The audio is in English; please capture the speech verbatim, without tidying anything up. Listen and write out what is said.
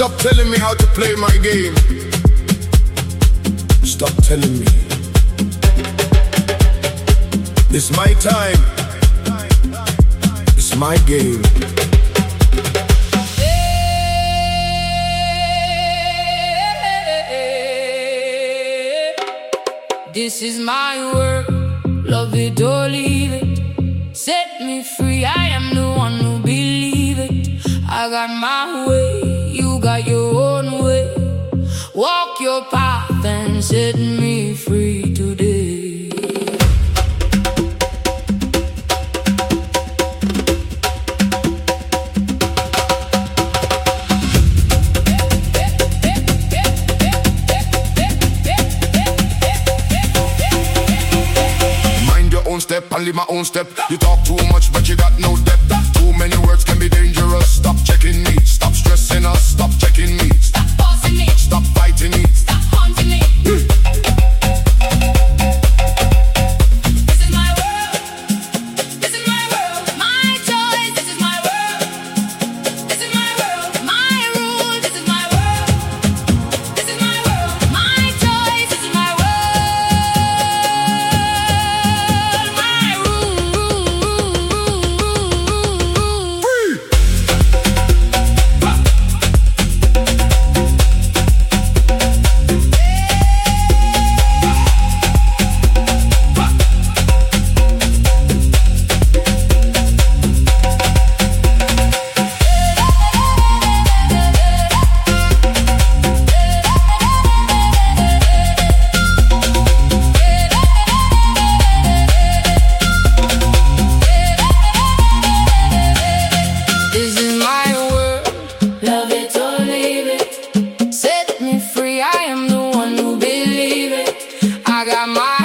Stop telling me how to play my game. Stop telling me. It's my time. It's my game. This is my world, love it or leave it. Set me free, I am the one who believe it. I got my way, you got your own way. Walk your path and set me free today. Step and leave my own step. You talk too much but you got no depth. Too many words can be dangerous. Stop checking me, stop stressing us. Stop checking me, stop forcing me, stop fighting me, stop haunting me. This is my world, this is my world, my choice, this is my world. This is my world, my rule, this is my world. This is my world, my choice, this is my world. I got my